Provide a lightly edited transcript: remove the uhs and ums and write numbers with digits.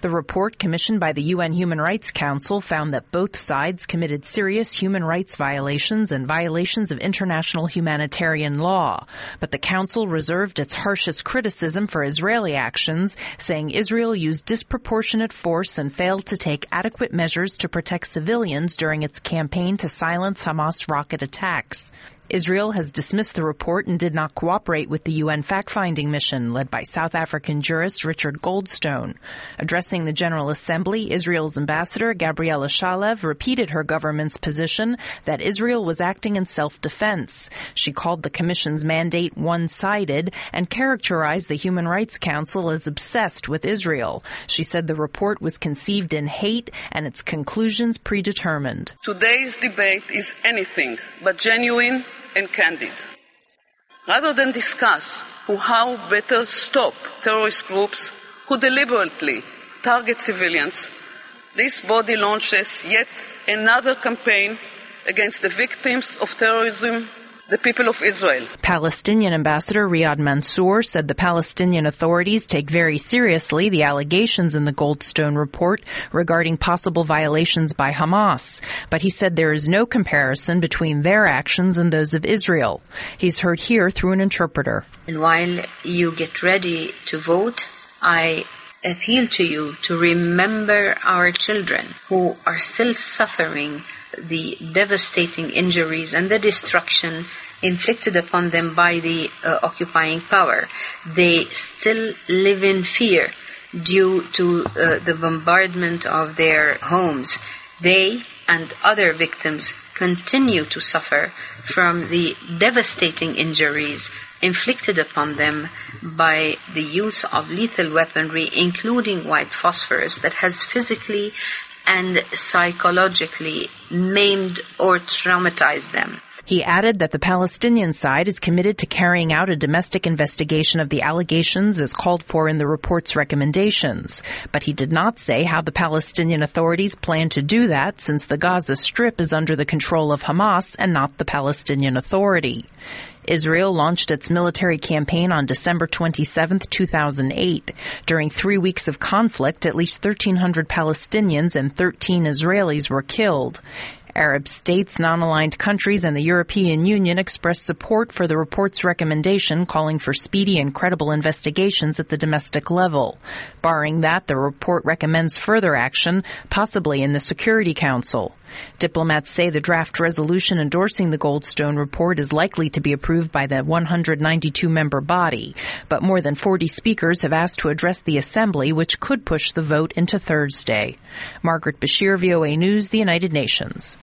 The report commissioned by the UN Human Rights Council found that both sides committed serious human rights violations and violations of international humanitarian law. But the Council reserved its harshest criticism for Israeli actions, saying Israel used disproportionate force and failed to take adequate measures to protect civilians during its campaign to silence Hamas rocket attacks. Israel has dismissed the report and did not cooperate with the UN fact-finding mission led by South African jurist Richard Goldstone. Addressing the General Assembly, Israel's ambassador Gabriela Shalev repeated her government's position that Israel was acting in self-defense. She called the Commission's mandate one-sided and characterized the Human Rights Council as obsessed with Israel. She said the report was conceived in hate and its conclusions predetermined. Today's debate is anything but genuine and candid. Rather than discuss how better stop terrorist groups who deliberately target civilians, this body launches yet another campaign against the victims of terrorism, the people of Israel. Palestinian Ambassador Riyad Mansour said the Palestinian authorities take very seriously the allegations in the Goldstone report regarding possible violations by Hamas, but he said there is no comparison between their actions and those of Israel. He's heard here through an interpreter. And while you get ready to vote, I appeal to you to remember our children who are still suffering the devastating injuries and the destruction inflicted upon them by the occupying power. They still live in fear due to the bombardment of their homes. They and other victims continue to suffer from the devastating injuries inflicted upon them by the use of lethal weaponry, including white phosphorus, that has physically and psychologically maimed or traumatized them. He added that the Palestinian side is committed to carrying out a domestic investigation of the allegations as called for in the report's recommendations. But he did not say how the Palestinian authorities plan to do that, since the Gaza Strip is under the control of Hamas and not the Palestinian Authority. Israel launched its military campaign on December 27, 2008. During 3 weeks of conflict, at least 1,300 Palestinians and 13 Israelis were killed. Arab states, non-aligned countries, and the European Union expressed support for the report's recommendation calling for speedy and credible investigations at the domestic level. Barring that, the report recommends further action, possibly in the Security Council. Diplomats say the draft resolution endorsing the Goldstone report is likely to be approved by the 192-member body, but more than 40 speakers have asked to address the Assembly, which could push the vote into Thursday. Margaret Bashir, VOA News, the United Nations.